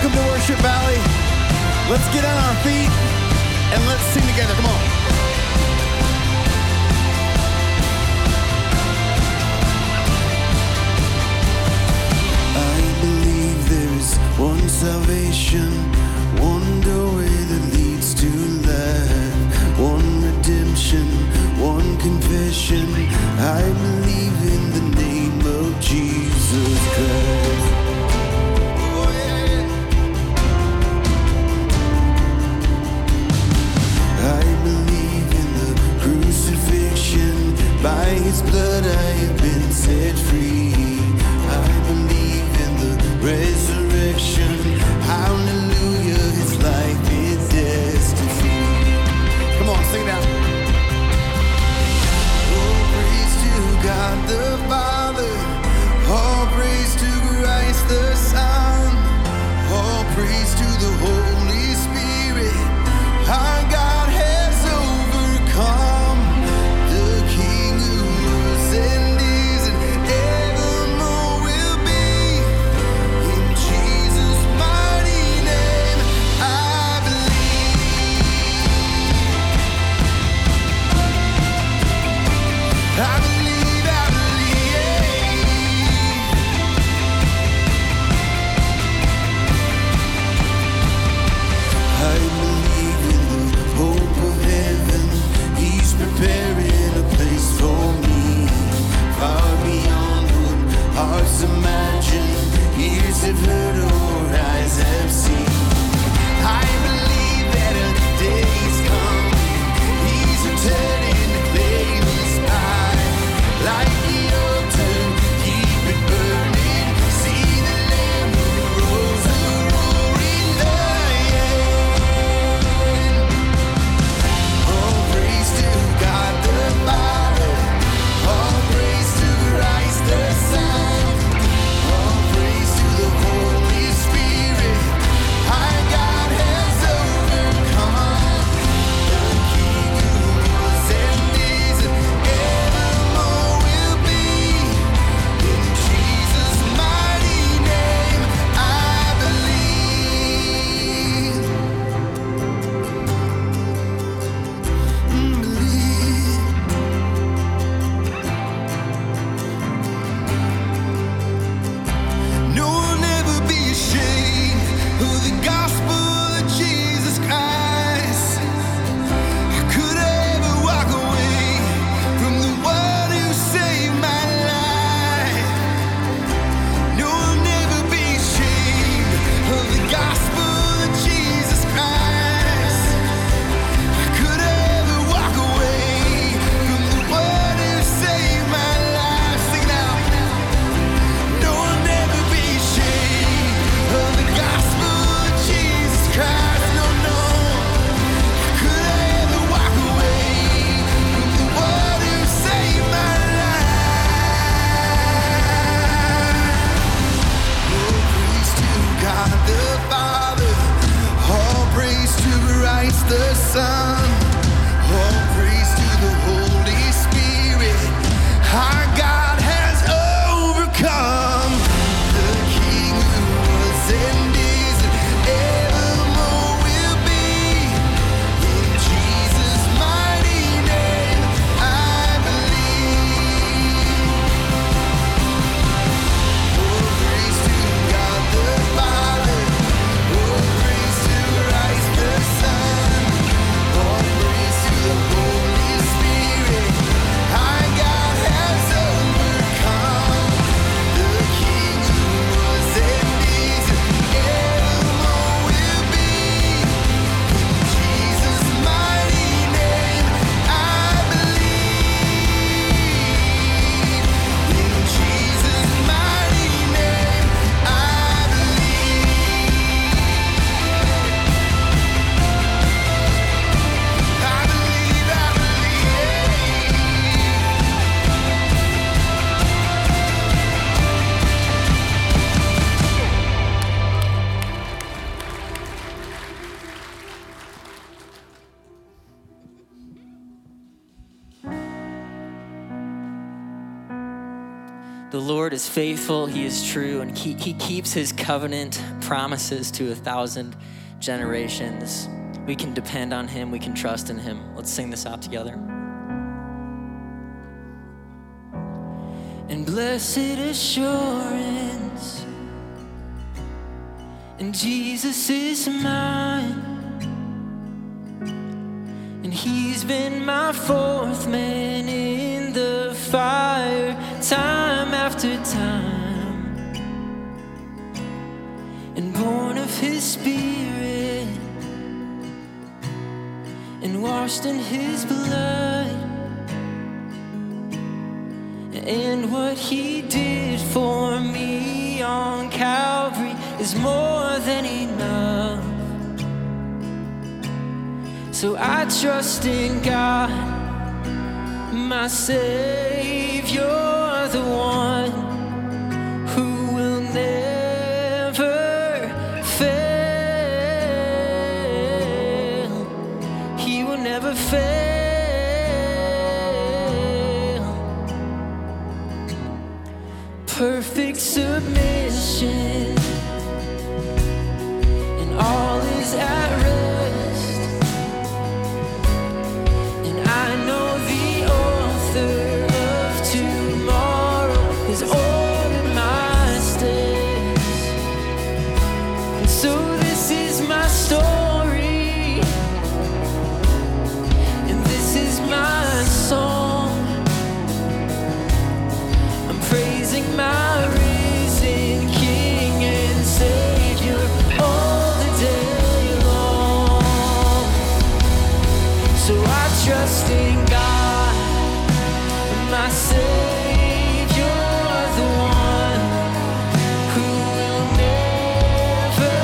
Welcome to Worship Valley. Let's get on our feet and let's sing together. Come on. I believe there's one salvation, one doorway that leads to life, one redemption, one confession. I believe in the name of Jesus Christ. I believe in the crucifixion. By his blood I have been set free. I believe in the resurrection. Hallelujah, his life is destiny. Come on, sing it out. Oh, praise to God the Father. All praise to Christ the Son. All praise to the Holy Spirit. Our God has overcome. The King who was and is and evermore will be. In The Lord is faithful, he is true, and he keeps his covenant promises to 1,000 generations. We can depend on him, we can trust in him. Let's sing this out together. And blessed assurance, and Jesus is mine, and he's been my fourth man in the fire, time after time, and born of his Spirit, and washed in his blood. And what he did for me on Calvary is more than enough. So I trust in God, my Savior, the one who will never fail. He will never fail. Perfect submission, and all is at rest. And I know the author of tomorrow has ordered my steps. And so this is my story, and this is my song. I'm praising my risen King and Savior all the day long. So I trust in God, my Savior, the one who will never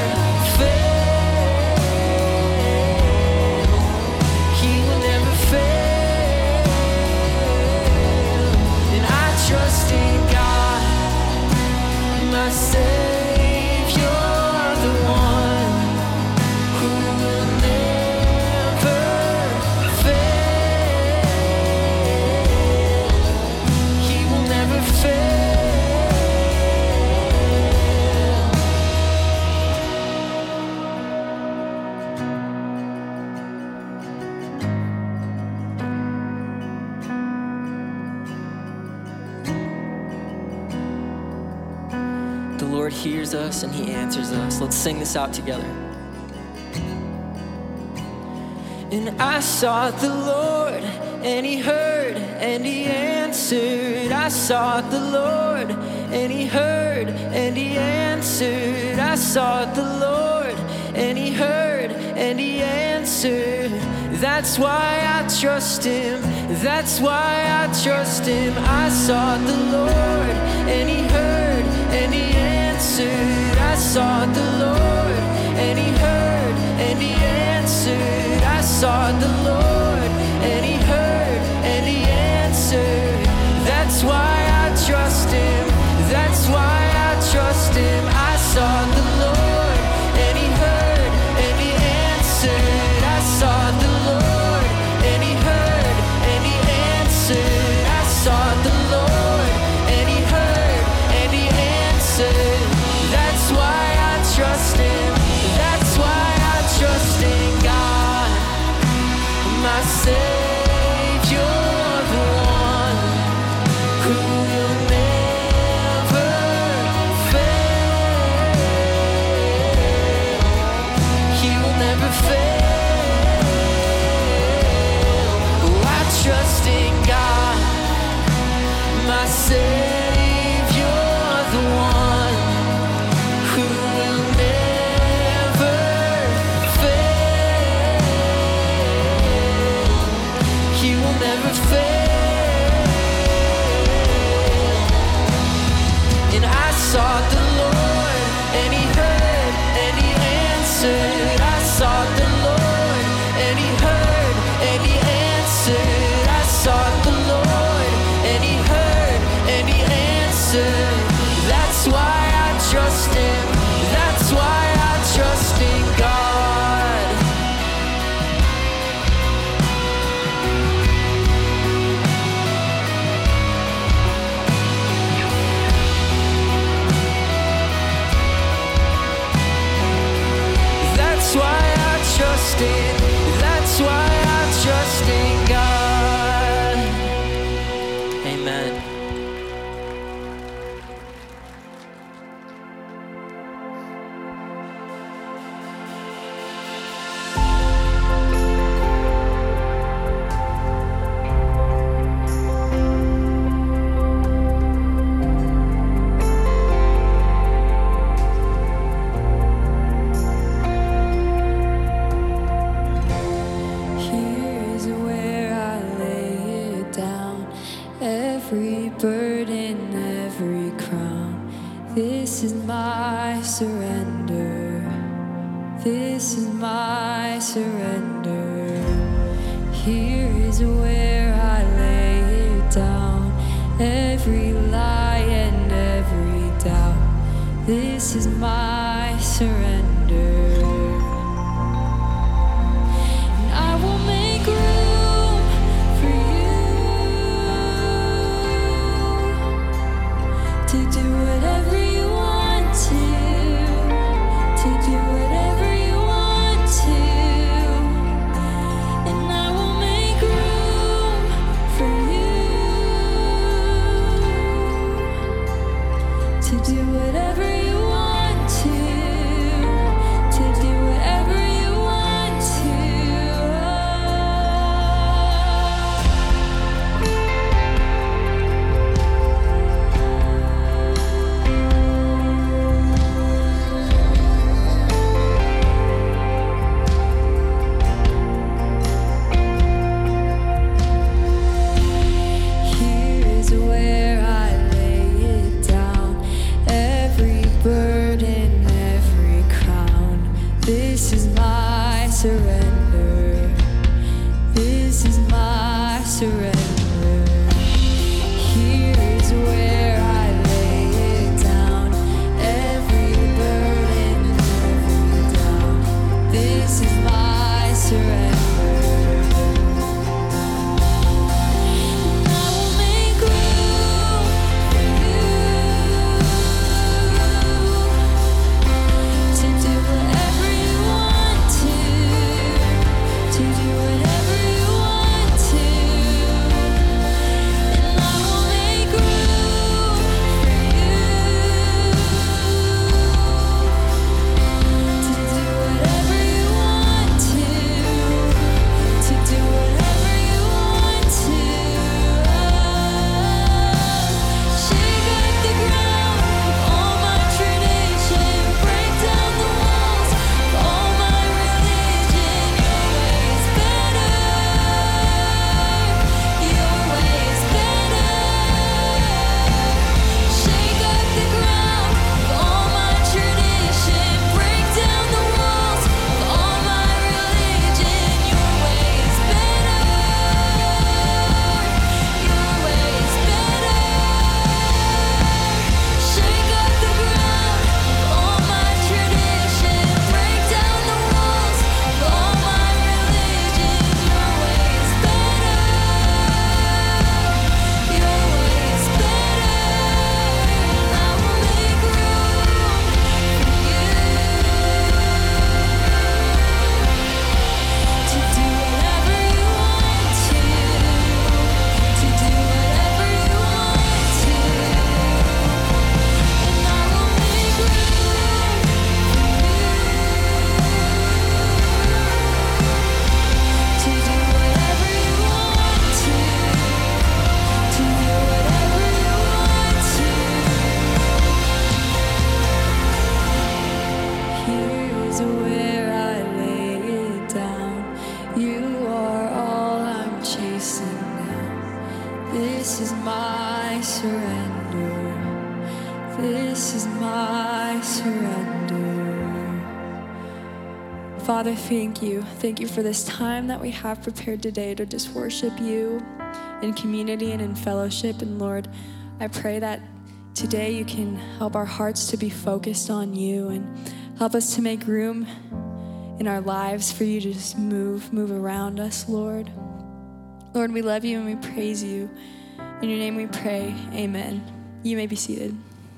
fail. He will never fail. And I trust in God, my Savior, the one who will never fail. He will never fail. The Lord hears us and he answers us. Let's sing this out together. And I sought the Lord, and he heard, and he answered. I sought the Lord, and he heard, and he answered. I sought the Lord, and he heard, and he answered. That's why I trust him. That's why I trust him. I sought the Lord, and he heard, and he answered. I sought the Lord, and he heard, and he answered. I sought the Lord, and he heard, and he answered. That's why I trust him. That's why I trust him. I sought the Lord, and he heard, and he answered. I sought the Lord, and he heard, and he answered. I sought the Lord, and he heard, and he answered. That's why I trust him. That's why I trust in God, my Savior, the one who will never fail. He will never fail. Oh, I trust in God, my Savior, the one who will never fail. every burden, every crown. This is my surrender. This is my surrender. Here is where I lay it down. Every lie and every doubt. This is my surrender. And I will make room for you to do whatever you want to do whatever you want to. And I will make room for you to do whatever you want to do whatever you want to. Here is where I lay it down. Every burden, every crown. This is my surrender. This is my surrender. Here is where I lay it down. Every burden, every doubt. This is my surrender. And I will make room for you to do whatever you want to do whatever you want to. And I will make room for you to do whatever you want to do whatever you want to. Shake up the ground of all my tradition, break down the walls of all my religion. Your way is better. Your way is better. Shake up the ground of all my tradition, break down the walls of all my religion. Your way is better. Your way is better. Shake up the ground of all my tradition, break down the walls of all my religion. Your way is better. Your way is better. And I will make room for you to do whatever you want to do whatever you want to. And I will make room for you to do whatever you want to do whatever you want to. Here is where I lay it down. You are all I'm chasing now. This is my surrender. This is my surrender. Father, thank you. Thank you for this time that we have prepared today to just worship you in community and in fellowship. And Lord, I pray that today you can help our hearts to be focused on you and help us to make room in our lives for you to just move around us, Lord. Lord, we love you and we praise you. In your name we pray, amen. You may be seated.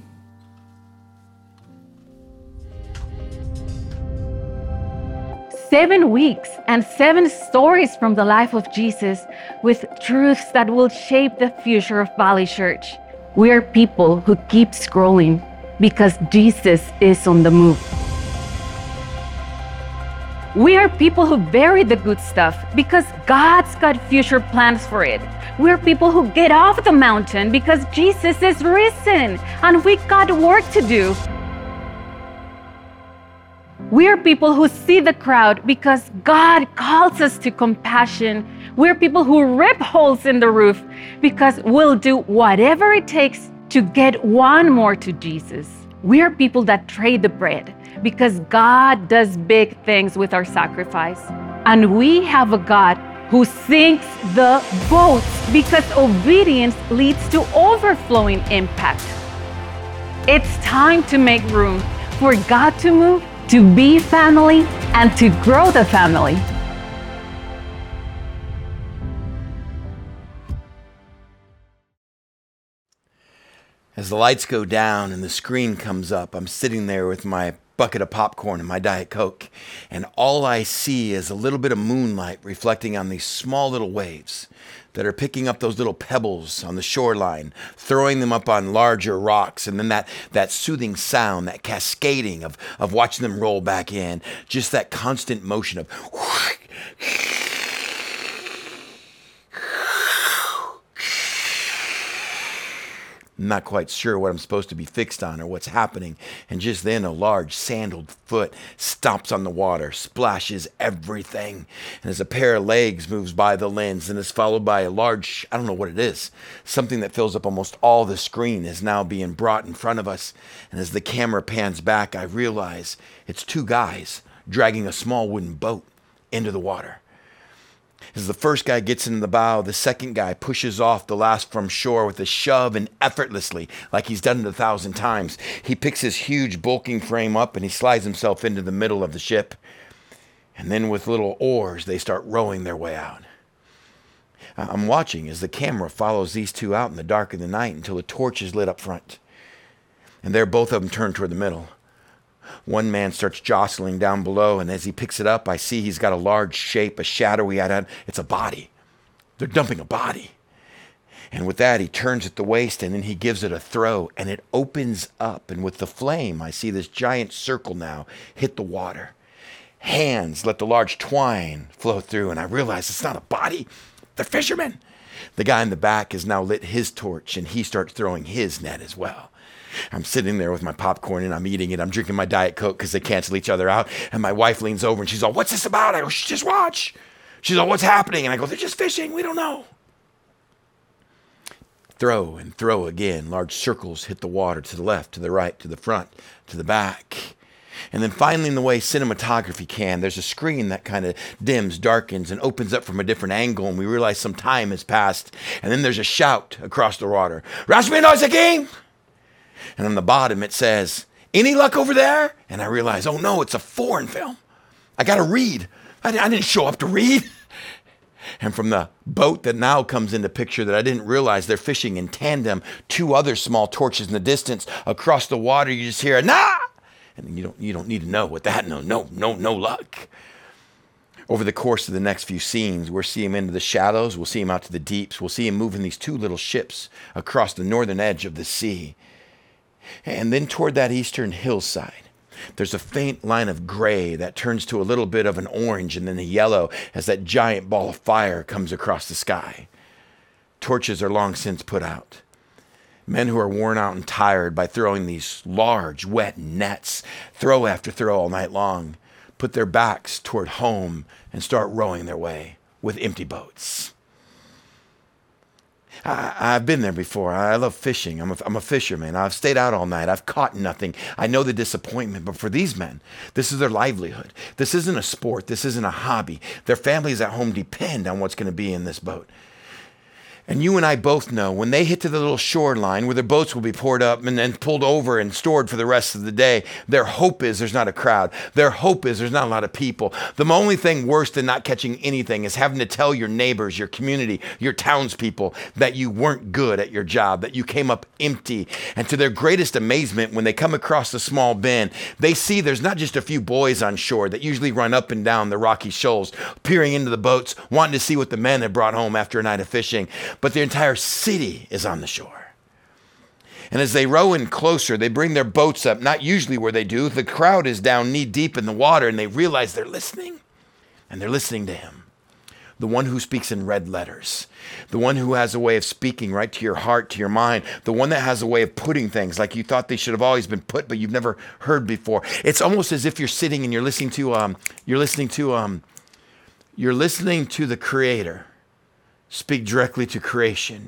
Seven weeks and 7 stories from the life of Jesus with truths that will shape the future of Valley Church. We are people who keep scrolling because Jesus is on the move. We are people who bury the good stuff because God's got future plans for it. We're people who get off the mountain because Jesus is risen and we got work to do. We are people who see the crowd because God calls us to compassion. We're people who rip holes in the roof because we'll do whatever it takes to get one more to Jesus. We're people that trade the bread because God does big things with our sacrifice. And we have a God who sinks the boats because obedience leads to overflowing impact. It's time to make room for God to move, to be family, and to grow the family. As the lights go down and the screen comes up, I'm sitting there with my bucket of popcorn and my Diet Coke, and all I see is a little bit of moonlight reflecting on these small little waves that are picking up those little pebbles on the shoreline, throwing them up on larger rocks, and then that soothing sound, that cascading of watching them roll back in, just that constant motion of I'm not quite sure what I'm supposed to be fixed on or what's happening. And just then a large sandaled foot stomps on the water, splashes everything. And as a pair of legs moves by the lens and is followed by a large, I don't know what it is, something that fills up almost all the screen is now being brought in front of us. And as the camera pans back, I realize it's two guys dragging a small wooden boat into the water. As the first guy gets in the bow, the second guy pushes off the last from shore with a shove, and effortlessly, like he's done it 1,000 times, he picks his huge bulking frame up and he slides himself into the middle of the ship. And then with little oars, they start rowing their way out. I'm watching as the camera follows these two out in the dark of the night until a torch is lit up front. And there both of them turn toward the middle. One man starts jostling down below, and as he picks it up, I see he's got a large shape, a shadowy outline. It's a body. They're dumping a body. And with that, he turns at the waist, and then he gives it a throw, and it opens up. And with the flame, I see this giant circle now hit the water. Hands let the large twine flow through, and I realize it's not a body. They're fishermen. The guy in the back has now lit his torch, and he starts throwing his net as well. I'm sitting there with my popcorn and I'm eating it. I'm drinking my Diet Coke because they cancel each other out. And my wife leans over and she's all, "What's this about?" I go, "Shh, just watch." She's all, "What's happening?" And I go, "They're just fishing. We don't know." Throw and throw again. Large circles hit the water to the left, to the right, to the front, to the back. And then finally, in the way cinematography can, there's a screen that kind of dims, darkens, and opens up from a different angle. And we realize some time has passed. And then there's a shout across the water. "Rasmus again!" And on the bottom, it says, "Any luck over there?" And I realize, oh no, it's a foreign film. I got to read. I didn't show up to read. And from the boat that now comes into picture that I didn't realize they're fishing in tandem, two other small torches in the distance across the water, you just hear, "Nah!" And you don't need to know what that, no luck. Over the course of the next few scenes, we'll see him into the shallows, we'll see him out to the deeps, we'll see him moving these two little ships across the northern edge of the sea. And then toward that eastern hillside, there's a faint line of gray that turns to a little bit of an orange and then a yellow as that giant ball of fire comes across the sky. Torches are long since put out. Men who are worn out and tired by throwing these large, wet nets, throw after throw all night long, put their backs toward home and start rowing their way with empty boats. I've been there before. I love fishing. I'm a fisherman. I've stayed out all night. I've caught nothing. I know the disappointment, but for these men, this is their livelihood. This isn't a sport. This isn't a hobby. Their families at home depend on what's going to be in this boat. And you and I both know when they hit to the little shoreline where their boats will be poured up and then pulled over and stored for the rest of the day, their hope is there's not a crowd. Their hope is there's not a lot of people. The only thing worse than not catching anything is having to tell your neighbors, your community, your townspeople that you weren't good at your job, that you came up empty. And to their greatest amazement, when they come across the small bend, they see there's not just a few boys on shore that usually run up and down the rocky shoals, peering into the boats, wanting to see what the men had brought home after a night of fishing. But the entire city is on the shore. And as they row in closer, they bring their boats up, not usually where they do. The crowd is down knee deep in the water, and they realize they're listening. And they're listening to him. The one who speaks in red letters. The one who has a way of speaking right to your heart, to your mind. The one that has a way of putting things like you thought they should have always been put, but you've never heard before. It's almost as if you're sitting and you're listening to the Creator speak directly to creation,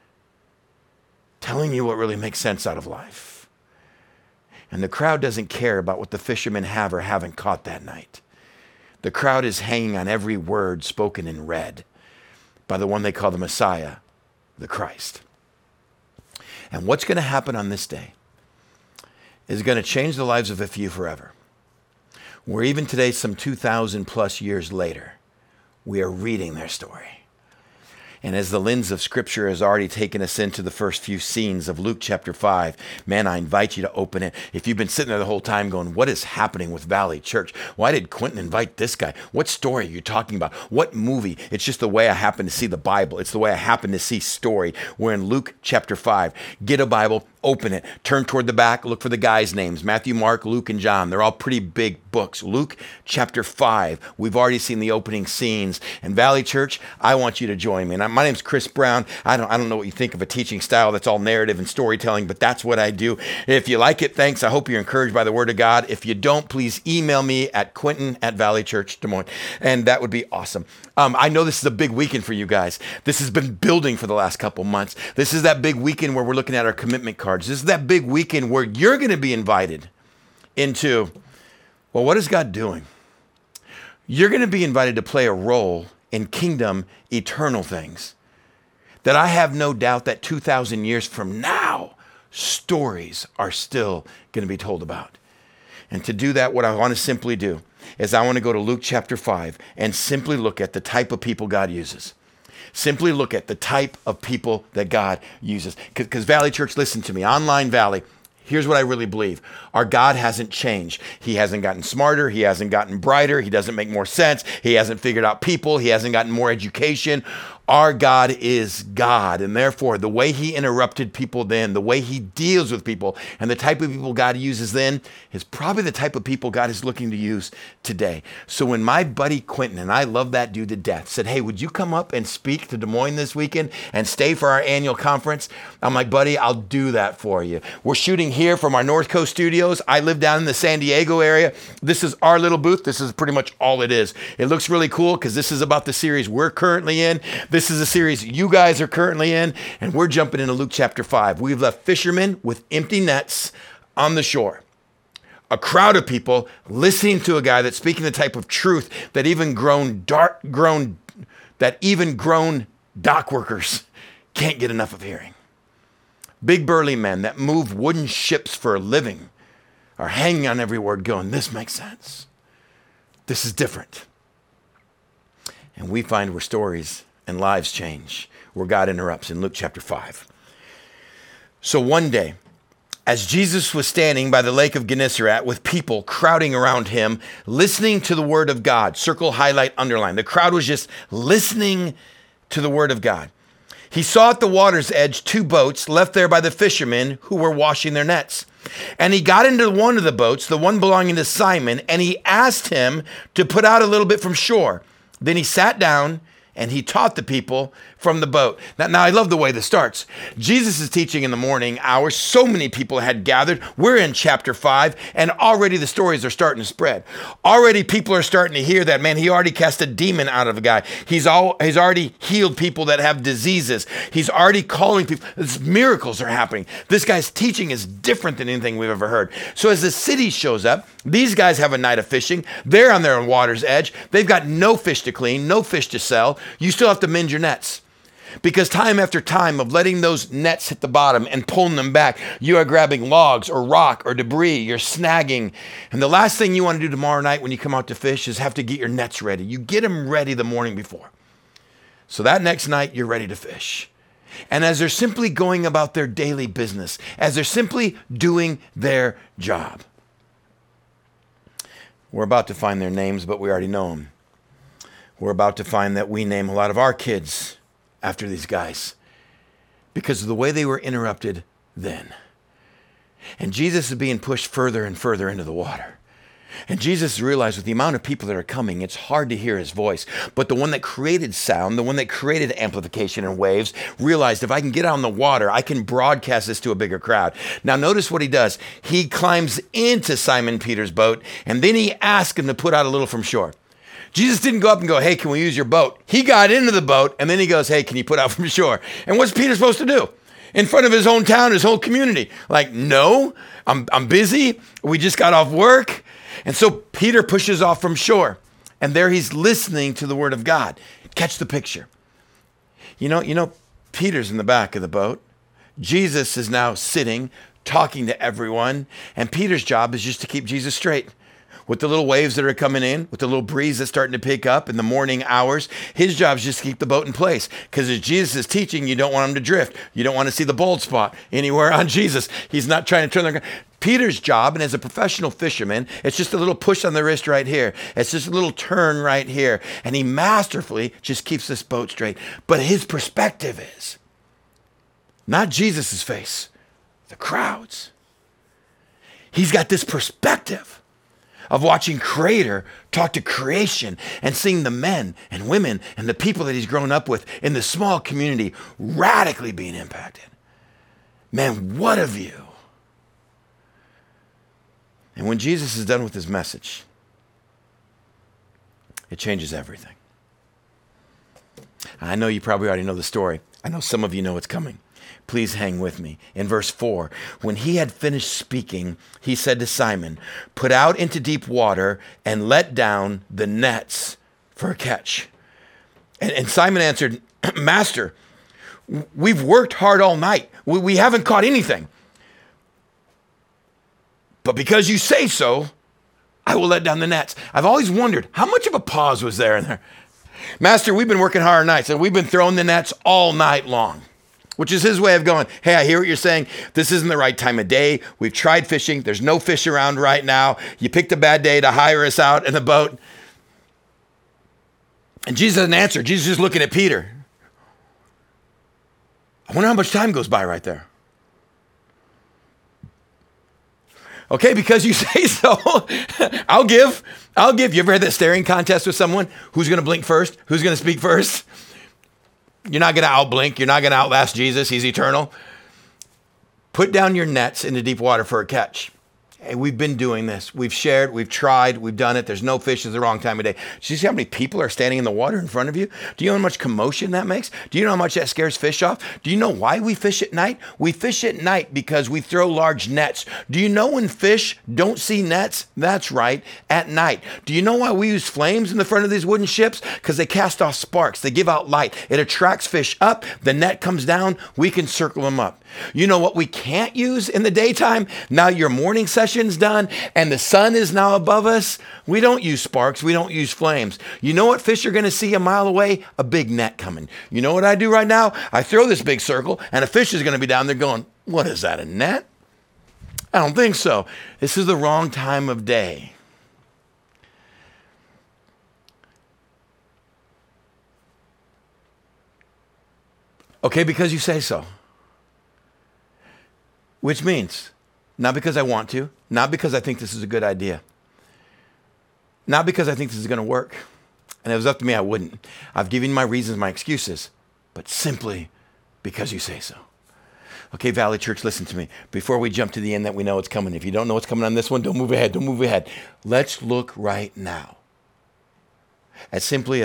telling you what really makes sense out of life. And the crowd doesn't care about what the fishermen have or haven't caught that night. The crowd is hanging on every word spoken in red by the one they call the Messiah, the Christ. And what's going to happen on this day is going to change the lives of a few forever. Where even today, some 2,000 plus years later, we are reading their story. And as the lens of Scripture has already taken us into the first few scenes of Luke chapter 5, man, I invite you to open it. If you've been sitting there the whole time going, what is happening with Valley Church? Why did Quentin invite this guy? What story are you talking about? What movie? It's just the way I happen to see the Bible. It's the way I happen to see story. We're in Luke chapter 5. Get a Bible, open it, turn toward the back, look for the guys' names. Matthew, Mark, Luke, and John. They're all pretty big books. Luke chapter 5. We've already seen the opening scenes. And Valley Church, I want you to join me. And my name's Chris Brown. I don't know what you think of a teaching style that's all narrative and storytelling, but that's what I do. If you like it, thanks. I hope you're encouraged by the Word of God. If you don't, please email me at Quentin@Valley Church Des Moines, and that would be awesome. I know this is a big weekend for you guys. This has been building for the last couple months. This is that big weekend where we're looking at our commitment cards. This is that big weekend where you're going to be invited into, well, what is God doing? You're going to be invited to play a role in kingdom eternal things that I have no doubt that 2,000 years from now, stories are still going to be told about. And to do that, what I want to simply do is I want to go to Luke chapter 5 and simply look at the type of people God uses. Simply look at the type of people that God uses. Because Valley Church, listen to me, Online Valley, here's what I really believe. Our God hasn't changed. He hasn't gotten smarter. He hasn't gotten brighter. He doesn't make more sense. He hasn't figured out people. He hasn't gotten more education. Our God is God, and therefore the way he interrupted people then, the way he deals with people, and the type of people God uses then is probably the type of people God is looking to use today. So when my buddy Quentin, and I love that dude to death, said, hey, would you come up and speak to Des Moines this weekend and stay for our annual conference? I'm like, buddy, I'll do that for you. We're shooting here from our North Coast studios. I live down in the San Diego area. This is our little booth. This is pretty much all it is. It looks really cool because this is about the series we're currently in. This is a series you guys are currently in, and we're jumping into Luke chapter 5. We've left fishermen with empty nets on the shore. A crowd of people listening to a guy that's speaking the type of truth that even grown dock workers can't get enough of hearing. Big burly men that move wooden ships for a living are hanging on every word going, this makes sense. This is different. And we find where stories and lives change, where God interrupts in Luke chapter 5. So one day, as Jesus was standing by the lake of Gennesaret with people crowding around him, listening to the word of God, circle, highlight, underline. The crowd was just listening to the word of God. He saw at the water's edge 2 boats left there by the fishermen who were washing their nets. And he got into one of the boats, the one belonging to Simon, and he asked him to put out a little bit from shore. Then he sat down and he taught the people from the boat. Now, I love the way this starts. Jesus is teaching in the morning hours. So many people had gathered. We're in chapter 5, and already the stories are starting to spread. Already people are starting to hear that, man, he already cast a demon out of a guy. He's already healed people that have diseases. He's already calling people. Miracles are happening. This guy's teaching is different than anything we've ever heard. So as the city shows up, these guys have a night of fishing. They're on their water's edge. They've got no fish to clean, no fish to sell. You still have to mend your nets. Because time after time of letting those nets hit the bottom and pulling them back, you are grabbing logs or rock or debris, you're snagging. And the last thing you want to do tomorrow night when you come out to fish is have to get your nets ready. You get them ready the morning before. So that next night, you're ready to fish. And as they're simply going about their daily business, as they're simply doing their job, we're about to find their names, but we already know them. We're about to find that we name a lot of our kids after these guys because of the way they were interrupted then. And Jesus is being pushed further and further into the water. And Jesus realized with the amount of people that are coming, it's hard to hear his voice. But the one that created sound, the one that created amplification and waves, realized if I can get out on the water, I can broadcast this to a bigger crowd. Now notice what he does. He climbs into Simon Peter's boat, and then he asks him to put out a little from shore. Jesus didn't go up and go, hey, can we use your boat? He got into the boat, and then he goes, hey, can you put out from shore? And what's Peter supposed to do? In front of his own town, his whole community. Like, no, I'm busy. We just got off work. And so Peter pushes off from shore. And there he's listening to the word of God. Catch the picture. You know, Peter's in the back of the boat. Jesus is now sitting, talking to everyone. And Peter's job is just to keep Jesus straight. With the little waves that are coming in, with the little breeze that's starting to pick up in the morning hours, his job is just to keep the boat in place. Because as Jesus is teaching, you don't want him to drift. You don't want to see the bald spot anywhere on Jesus. He's not trying to turn the... Peter's job, and as a professional fisherman, it's just a little push on the wrist right here. It's just a little turn right here. And he masterfully just keeps this boat straight. But his perspective is not Jesus's face, the crowds. He's got this perspective of watching Creator talk to creation and seeing the men and women and the people that he's grown up with in the small community radically being impacted. Man, what a view. And when Jesus is done with his message, it changes everything. I know you probably already know the story. I know some of you know what's coming. Please hang with me. In verse 4, when he had finished speaking, he said to Simon, put out into deep water and let down the nets for a catch. And Simon answered, Master, we've worked hard all night. We haven't caught anything. But because you say so, I will let down the nets. I've always wondered, how much of a pause was there in there? Master, we've been working hard nights and we've been throwing the nets all night long. Which is his way of going, hey, I hear what you're saying. This isn't the right time of day. We've tried fishing. There's no fish around right now. You picked a bad day to hire us out in the boat. And Jesus doesn't answer. Jesus is just looking at Peter. I wonder how much time goes by right there. Okay, because you say so, I'll give. You ever had that staring contest with someone? Who's going to blink first? Who's going to speak first? You're not going to outblink. You're not going to outlast Jesus. He's eternal. Put down your nets into deep water for a catch. Hey, we've been doing this. We've shared, we've tried, we've done it. There's no fish. It's the wrong time of day. Do you see how many people are standing in the water in front of you? Do you know how much commotion that makes? Do you know how much that scares fish off? Do you know why we fish at night? We fish at night because we throw large nets. Do you know when fish don't see nets? That's right, at night. Do you know why we use flames in the front of these wooden ships? Because they cast off sparks. They give out light. It attracts fish up. The net comes down. We can circle them up. You know what we can't use in the daytime? Now your morning session's done and the sun is now above us. We don't use sparks. We don't use flames. You know what fish are going to see a mile away? A big net coming. You know what I do right now? I throw this big circle and a fish is going to be down there going, what is that, a net? I don't think so. This is the wrong time of day. Okay, because you say so. Which means, not because I want to, not because I think this is a good idea, not because I think this is going to work. And if it was up to me, I wouldn't. I've given my reasons, my excuses, but simply because you say so. Okay, Valley Church, listen to me. Before we jump to the end that we know what's coming, if you don't know what's coming on this one, don't move ahead, don't move ahead. Let's look right now at simply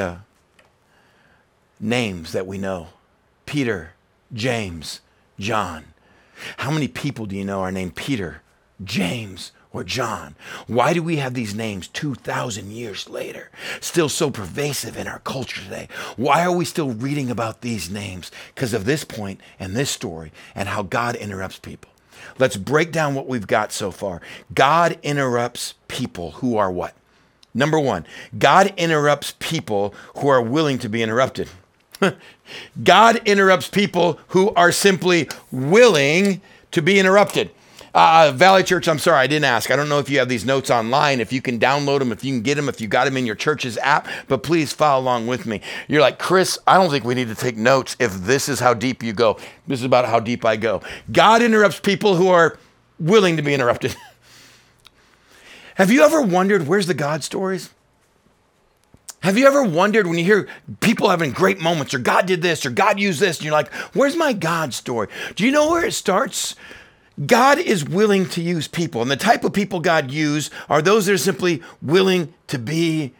names that we know. Peter, James, John. How many people do you know are named Peter, James, or John? Why do we have these names 2,000 years later, still so pervasive in our culture today? Why are we still reading about these names? Because of this point and this story and how God interrupts people. Let's break down what we've got so far. God interrupts people who are what? Number one, God interrupts people who are willing to be interrupted. God interrupts people who are simply willing to be interrupted. Valley Church, I'm sorry, I didn't ask. I don't know if you have these notes online, if you can download them, if you can get them, if you got them in your church's app, but please follow along with me. You're like, Chris, I don't think we need to take notes if this is how deep you go. This is about how deep I go. God interrupts people who are willing to be interrupted. Have you ever wondered, where's the God stories? Have you ever wondered when you hear people having great moments or God did this or God used this and you're like, where's my God story? Do you know where it starts? God is willing to use people, and the type of people God uses are those that are simply willing to be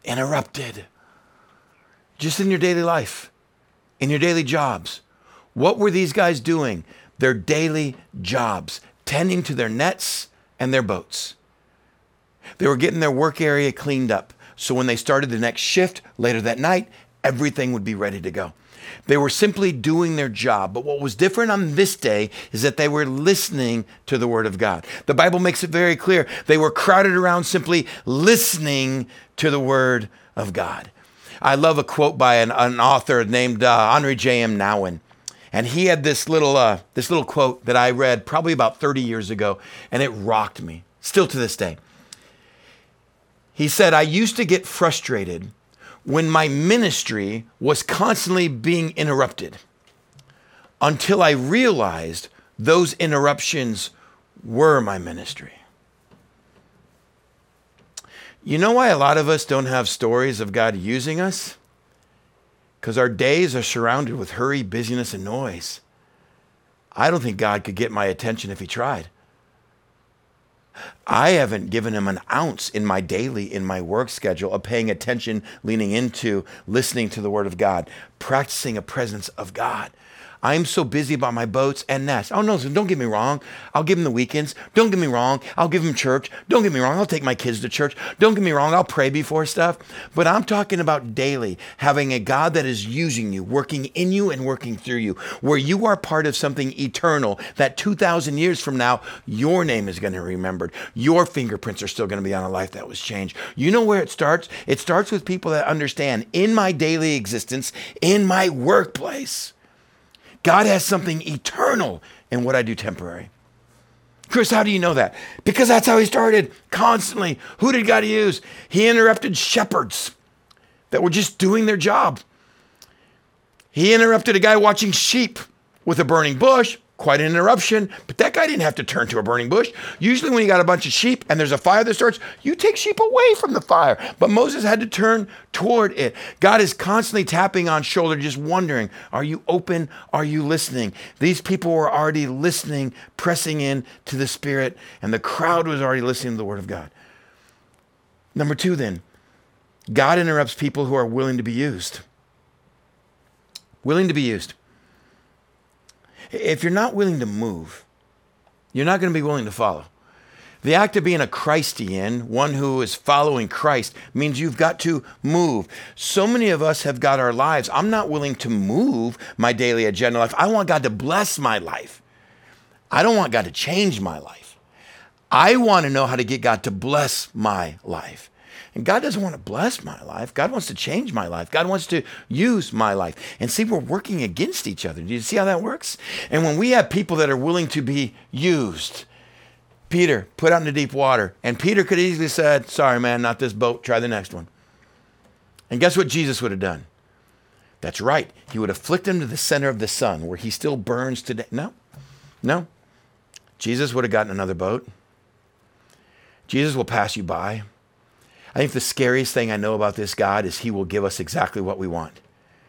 interrupted. Just in your daily life, in your daily jobs. What were these guys doing? Their daily jobs, tending to their nets and their boats. They were getting their work area cleaned up. So when they started the next shift later that night, everything would be ready to go. They were simply doing their job. But what was different on this day is that they were listening to the word of God. The Bible makes it very clear. They were crowded around simply listening to the word of God. I love a quote by an author named Henri J.M. Nouwen. And he had this little quote that I read probably about 30 years ago, and it rocked me, still to this day. He said, I used to get frustrated when my ministry was constantly being interrupted until I realized those interruptions were my ministry. You know why a lot of us don't have stories of God using us? Because our days are surrounded with hurry, busyness, and noise. I don't think God could get my attention if he tried. I haven't given him an ounce in my daily, in my work schedule of paying attention, leaning into, listening to the word of God, practicing a presence of God. I'm so busy about my boats and nets. Oh, no, don't get me wrong. I'll give him the weekends. Don't get me wrong. I'll give him church. Don't get me wrong. I'll take my kids to church. Don't get me wrong. I'll pray before stuff. But I'm talking about daily, having a God that is using you, working in you and working through you, where you are part of something eternal that 2,000 years from now, your name is going to be remembered. Your fingerprints are still going to be on a life that was changed. You know where it starts? It starts with people that understand in my daily existence, in my workplace, God has something eternal in what I do temporary. Chris, how do you know that? Because that's how he started, constantly. Who did God use? He interrupted shepherds that were just doing their job. He interrupted a guy watching sheep with a burning bush. Quite an interruption, but that guy didn't have to turn to a burning bush. Usually when you got a bunch of sheep and there's a fire that starts, you take sheep away from the fire. But Moses had to turn toward it. God is constantly tapping on shoulder, just wondering, are you open? Are you listening? These people were already listening, pressing in to the Spirit, and the crowd was already listening to the word of God. Number two then, God interrupts people who are willing to be used. Willing to be used. If you're not willing to move, you're not going to be willing to follow. The act of being a Christian, one who is following Christ, means you've got to move. So many of us have got our lives. I'm not willing to move my daily agenda life. I want God to bless my life. I don't want God to change my life. I want to know how to get God to bless my life. And God doesn't want to bless my life. God wants to change my life. God wants to use my life. And see, we're working against each other. Do you see how that works? And when we have people that are willing to be used, Peter put out into deep water. And Peter could easily said, sorry, man, not this boat. Try the next one. And guess what Jesus would have done? That's right. He would have flicked him to the center of the sun where he still burns today. No. Jesus would have gotten another boat. Jesus will pass you by. I think the scariest thing I know about this God is he will give us exactly what we want.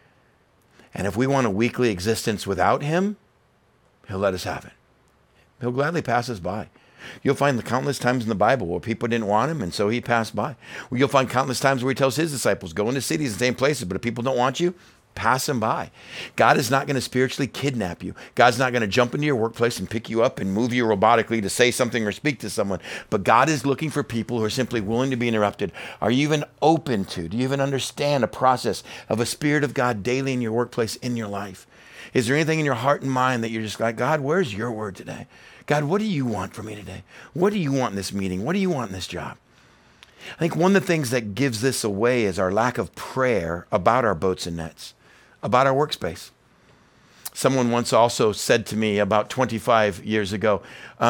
And if we want a weekly existence without him, he'll let us have it. He'll gladly pass us by. You'll find countless times in the Bible where people didn't want him, and so he passed by. You'll find countless times where he tells his disciples, go into cities and same places, but if people don't want you, pass them by. God is not going to spiritually kidnap you. God's not going to jump into your workplace and pick you up and move you robotically to say something or speak to someone. But God is looking for people who are simply willing to be interrupted. Are you even open to? Do you even understand a process of a Spirit of God daily in your workplace, in your life? Is there anything in your heart and mind that you're just like, God, where's your word today? God, what do you want from me today? What do you want in this meeting? What do you want in this job? I think one of the things that gives this away is our lack of prayer about our boats and nets, about our workspace. Someone once also said to me about 25 years ago,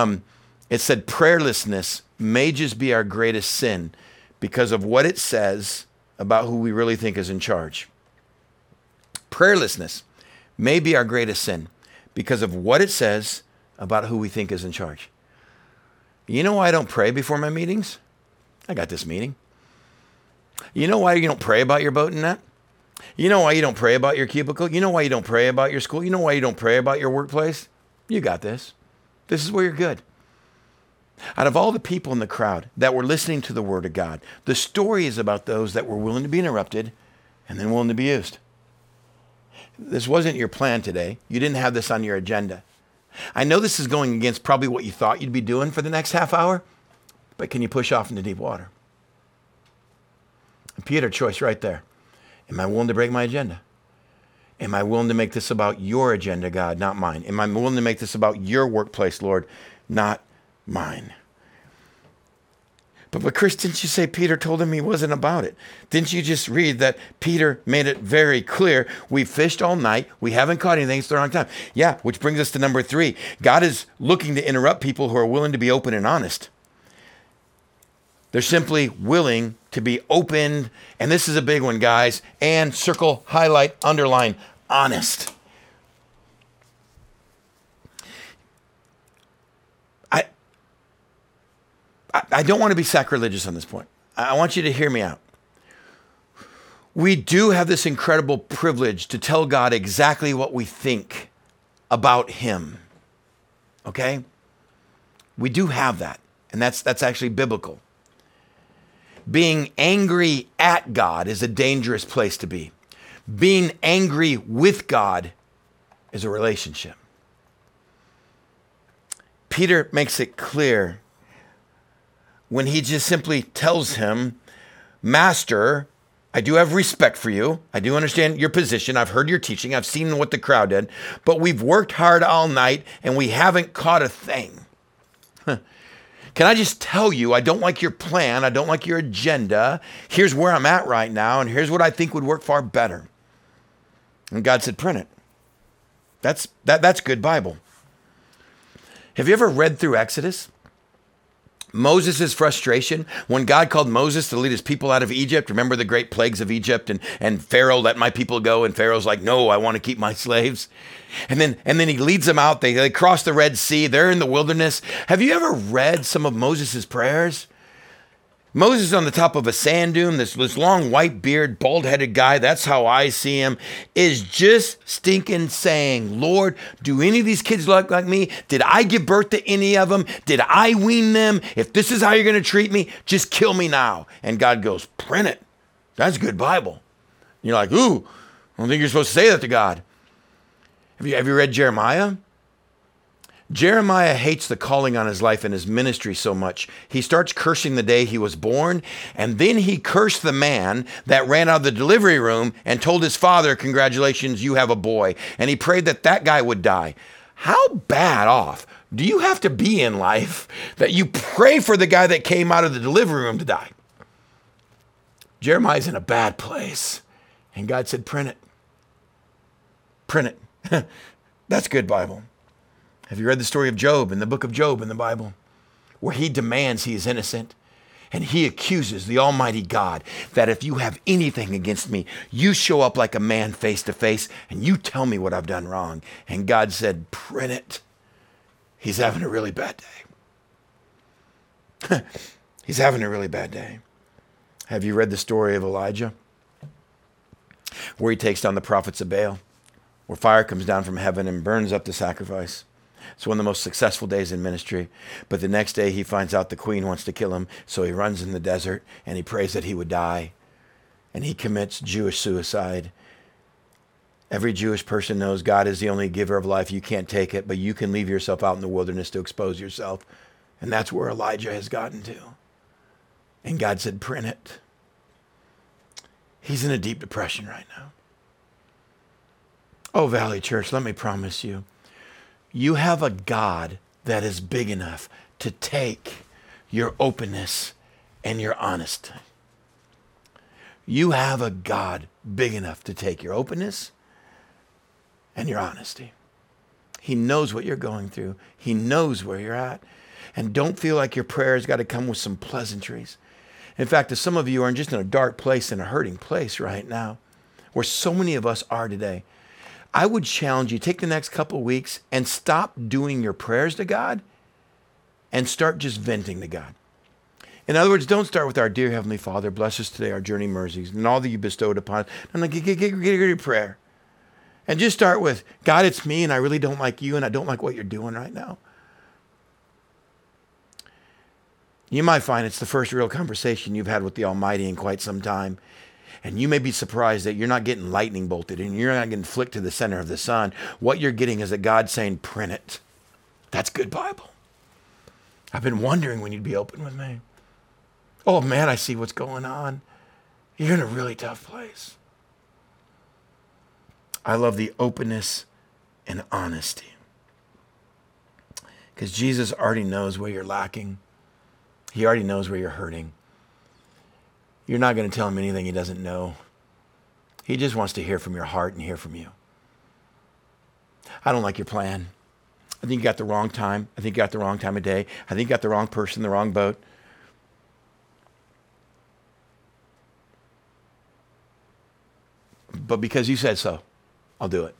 it said, prayerlessness may just be our greatest sin because of what it says about who we really think is in charge. Prayerlessness may be our greatest sin because of what it says about who we think is in charge. You know why I don't pray before my meetings? I got this meeting. You know why you don't pray about your boat and net? You know why you don't pray about your cubicle? You know why you don't pray about your school? You know why you don't pray about your workplace? You got this. This is where you're good. Out of all the people in the crowd that were listening to the word of God, the story is about those that were willing to be interrupted and then willing to be used. This wasn't your plan today. You didn't have this on your agenda. I know this is going against probably what you thought you'd be doing for the next half hour, but can you push off into deep water? And Peter, choice right there. Am I willing to break my agenda? Am I willing to make this about your agenda, God, not mine? Am I willing to make this about your workplace, Lord, not mine? But Chris, didn't you say Peter told him he wasn't about it? Didn't you just read that Peter made it very clear? We fished all night. We haven't caught anything. It's the wrong time. Yeah, which brings us to number 3. God is looking to interrupt people who are willing to be open and honest. They're simply willing to be open. And this is a big one, guys. And circle, highlight, underline, honest. I don't want to be sacrilegious on this point. I want you to hear me out. We do have this incredible privilege to tell God exactly what we think about him. Okay? We do have that. And that's actually biblical. Being angry at God is a dangerous place to be. Being angry with God is a relationship. Peter makes it clear when he just simply tells him, Master, I do have respect for you. I do understand your position. I've heard your teaching. I've seen what the crowd did. But we've worked hard all night and we haven't caught a thing. Can I just tell you, I don't like your plan. I don't like your agenda. Here's where I'm at right now. And here's what I think would work far better. And God said, print it. That's good Bible. Have you ever read through Exodus? Moses' frustration when God called Moses to lead his people out of Egypt. Remember the great plagues of Egypt and Pharaoh, let my people go. And Pharaoh's like, no, I want to keep my slaves. And then he leads them out. They cross the Red Sea. They're in the wilderness. Have you ever read some of Moses' prayers? Moses on the top of a sand dune, this long white beard, bald-headed guy, that's how I see him, is just stinking saying, Lord, do any of these kids look like me? Did I give birth to any of them? Did I wean them? If this is how you're going to treat me, just kill me now. And God goes, print it. That's good Bible. And you're like, ooh, I don't think you're supposed to say that to God. Have you read Jeremiah? Jeremiah hates the calling on his life and his ministry so much. He starts cursing the day he was born, and then he cursed the man that ran out of the delivery room and told his father, congratulations, you have a boy. And he prayed that guy would die. How bad off do you have to be in life that you pray for the guy that came out of the delivery room to die? Jeremiah's in a bad place. And God said, print it. Print it. That's good Bible. Have you read the story of Job in the book of Job in the Bible? Where he demands he is innocent. And he accuses the Almighty God that if you have anything against me, you show up like a man face to face and you tell me what I've done wrong. And God said, print it. He's having a really bad day. He's having a really bad day. Have you read the story of Elijah? Where he takes down the prophets of Baal. Where fire comes down from heaven and burns up the sacrifice. It's one of the most successful days in ministry. But the next day he finds out the queen wants to kill him. So he runs in the desert and he prays that he would die. And he commits Jewish suicide. Every Jewish person knows God is the only giver of life. You can't take it, but you can leave yourself out in the wilderness to expose yourself. And that's where Elijah has gotten to. And God said, print it. He's in a deep depression right now. Oh, Valley Church, let me promise you. You have a God that is big enough to take your openness and your honesty. You have a God big enough to take your openness and your honesty. He knows what you're going through. He knows where you're at. And don't feel like your prayers got to come with some pleasantries. In fact, if some of you are just in a dark place, in a hurting place right now, where so many of us are today, I would challenge you, take the next couple weeks and stop doing your prayers to God and start just venting to God. In other words, don't start with our dear Heavenly Father, bless us today, our journey mercies, and all that you bestowed upon us. I'm like, get your prayer. And just start with, God, it's me, and I really don't like you, and I don't like what you're doing right now. You might find it's the first real conversation you've had with the Almighty in quite some time. And you may be surprised that you're not getting lightning bolted and you're not getting flicked to the center of the sun. What you're getting is a God saying, print it. That's good Bible. I've been wondering when you'd be open with me. Oh man, I see what's going on. You're in a really tough place. I love the openness and honesty. Because Jesus already knows where you're lacking. He already knows where you're hurting. You're not going to tell him anything he doesn't know. He just wants to hear from your heart and hear from you. I don't like your plan. I think you got the wrong time. I think you got the wrong time of day. I think you got the wrong person, the wrong boat. But because you said so, I'll do it.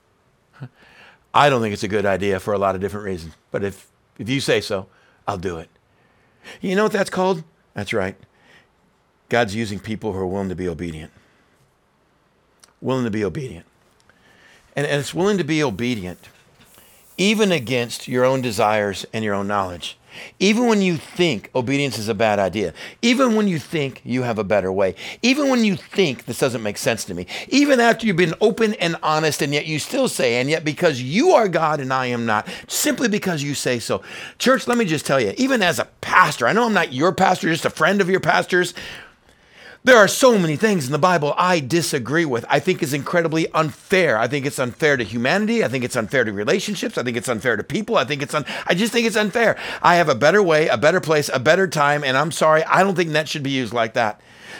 I don't think it's a good idea for a lot of different reasons. But if you say so, I'll do it. You know what that's called? That's right. God's using people who are willing to be obedient. Willing to be obedient. And it's willing to be obedient even against your own desires and your own knowledge. Even when you think obedience is a bad idea. Even when you think you have a better way. Even when you think this doesn't make sense to me. Even after you've been open and honest and yet you still say, and yet because you are God and I am not, simply because you say so. Church, let me just tell you, even as a pastor, I know I'm not your pastor, just a friend of your pastor's. There are so many things in the Bible I disagree with. I think it's incredibly unfair. I think it's unfair to humanity. I think it's unfair to relationships. I think it's unfair to people. I just think it's unfair. I have a better way, a better place, a better time, and I'm sorry, I don't think that should be used like that.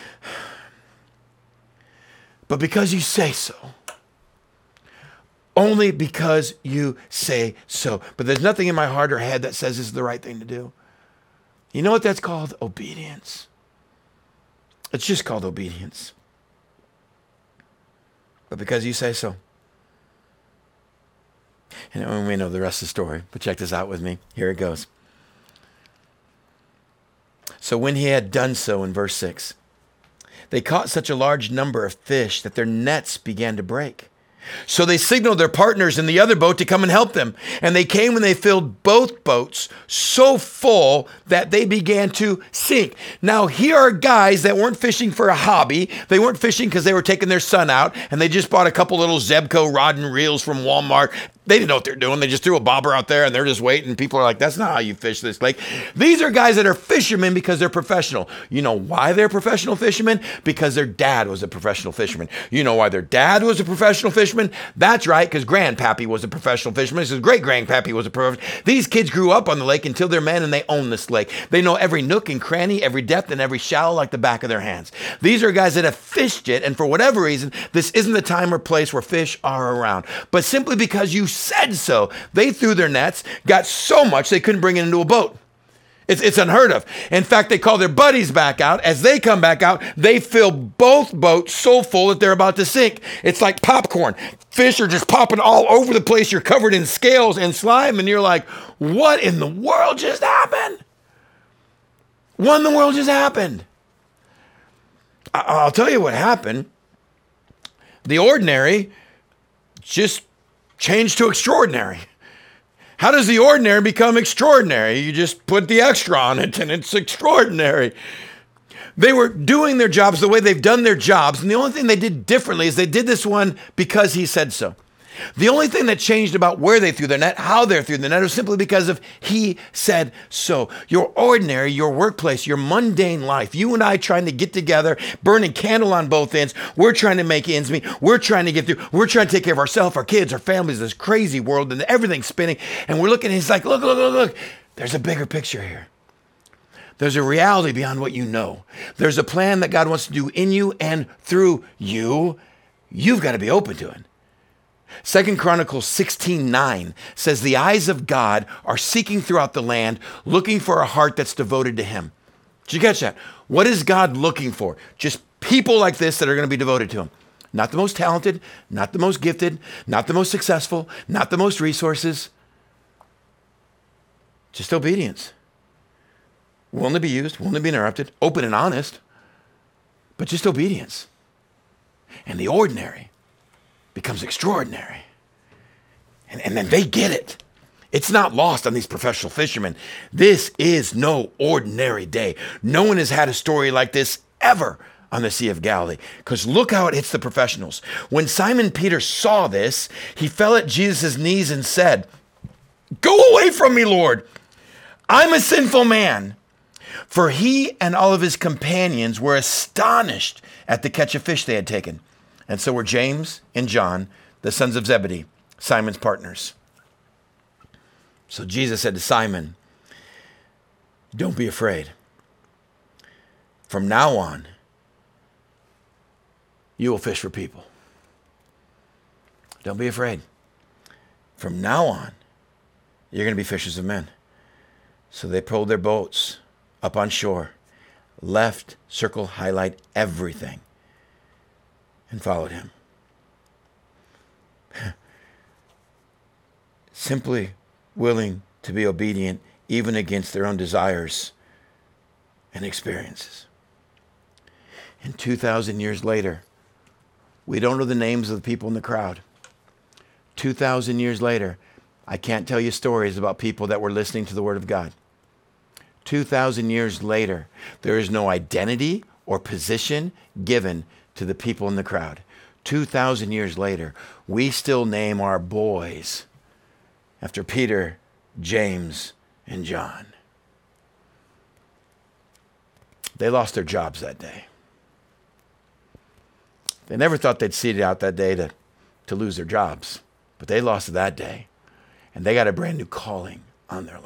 But because you say so, only because you say so. But there's nothing in my heart or head that says this is the right thing to do. You know what that's called? Obedience. It's just called obedience. But because you say so. And we know the rest of the story, but check this out with me. Here it goes. So when he had done so, in verse 6, they caught such a large number of fish that their nets began to break. So they signaled their partners in the other boat to come and help them. And they came and they filled both boats so full that they began to sink. Now, here are guys that weren't fishing for a hobby. They weren't fishing because they were taking their son out and they just bought a couple little Zebco rod and reels from Walmart. They didn't know what they're doing. They just threw a bobber out there and they're just waiting. People are like, that's not how you fish this lake. These are guys that are fishermen because they're professional. You know why they're professional fishermen? Because their dad was a professional fisherman. You know why their dad was a professional fisherman? That's right, because grandpappy was a professional fisherman. His great-grandpappy was a professional. These kids grew up on the lake until they're men and they own this lake. They know every nook and cranny, every depth and every shallow like the back of their hands. These are guys that have fished it, and for whatever reason, this isn't the time or place where fish are around. But simply because you said so, they threw their nets, got so much they couldn't bring it into a boat. It's unheard of. In fact, they call their buddies back out. As they come back out, they fill both boats so full that they're about to sink. It's like popcorn. Fish are just popping all over the place. You're covered in scales and slime, and you're like, what in the world just happened? What in the world just happened? I'll tell you what happened. The ordinary just changed to extraordinary. How does the ordinary become extraordinary? You just put the extra on it and it's extraordinary. They were doing their jobs the way they've done their jobs. And the only thing they did differently is they did this one because he said so. The only thing that changed about where they threw their net, how they threw the net, was simply because of he said so. Your ordinary, your workplace, your mundane life, you and I trying to get together, burning candle on both ends. We're trying to make ends meet. We're trying to get through. We're trying to take care of ourselves, our kids, our families, this crazy world, and everything's spinning. And we're looking, and he's like, look. There's a bigger picture here. There's a reality beyond what you know. There's a plan that God wants to do in you and through you. You've got to be open to it. 2 Chronicles 16:9 says the eyes of God are seeking throughout the land, looking for a heart that's devoted to him. Did you catch that? What is God looking for? Just people like this that are going to be devoted to him. Not the most talented, not the most gifted, not the most successful, not the most resources. Just obedience. Willing to be used, willing to be interrupted, open and honest, but just obedience. And the ordinary becomes extraordinary. And then they get it. It's not lost on these professional fishermen. This is no ordinary day. No one has had a story like this ever on the Sea of Galilee. Because look how it hits the professionals. When Simon Peter saw this, he fell at Jesus' knees and said, "Go away from me, Lord. I'm a sinful man." For he and all of his companions were astonished at the catch of fish they had taken. And so were James and John, the sons of Zebedee, Simon's partners. So Jesus said to Simon, "Don't be afraid. From now on, you will fish for people." Don't be afraid. From now on, you're going to be fishers of men. So they pulled their boats up on shore, left, circle, highlight, everything, and followed him. Simply willing to be obedient even against their own desires and experiences. And 2,000 years later, we don't know the names of the people in the crowd. 2,000 years later, I can't tell you stories about people that were listening to the Word of God. 2,000 years later, there is no identity or position given to the people in the crowd. 2,000 years later, we still name our boys after Peter, James, and John. They lost their jobs that day. They never thought they'd see it out that day to lose their jobs, but they lost it that day, and they got a brand new calling on their life.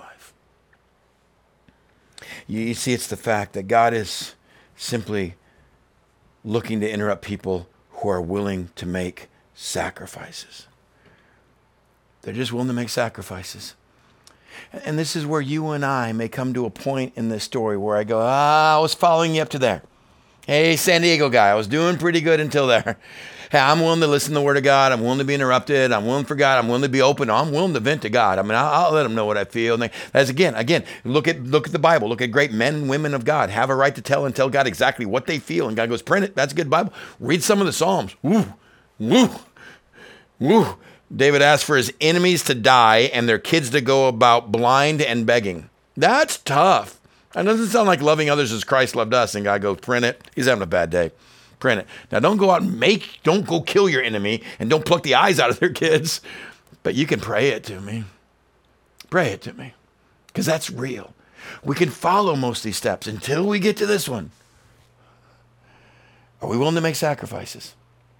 You see, it's the fact that God is simply looking to interrupt people who are willing to make sacrifices. They're just willing to make sacrifices. And this is where you and I may come to a point in this story where I go, I was following you up to there. Hey, San Diego guy, I was doing pretty good until there. Hey, I'm willing to listen to the Word of God. I'm willing to be interrupted. I'm willing for God. I'm willing to be open. I'm willing to vent to God. I mean, I'll let him know what I feel. And as again, look at the Bible. Look at great men and women of God. Have a right to tell God exactly what they feel. And God goes, print it. That's a good Bible. Read some of the Psalms. Woo, woo, woo. David asked for his enemies to die and their kids to go about blind and begging. That's tough. That doesn't sound like loving others as Christ loved us. And God goes, print it. He's having a bad day. Print it. Now, don't go out and don't go kill your enemy and don't pluck the eyes out of their kids. But you can pray it to me. Pray it to me. Because that's real. We can follow most of these steps until we get to this one. Are we willing to make sacrifices?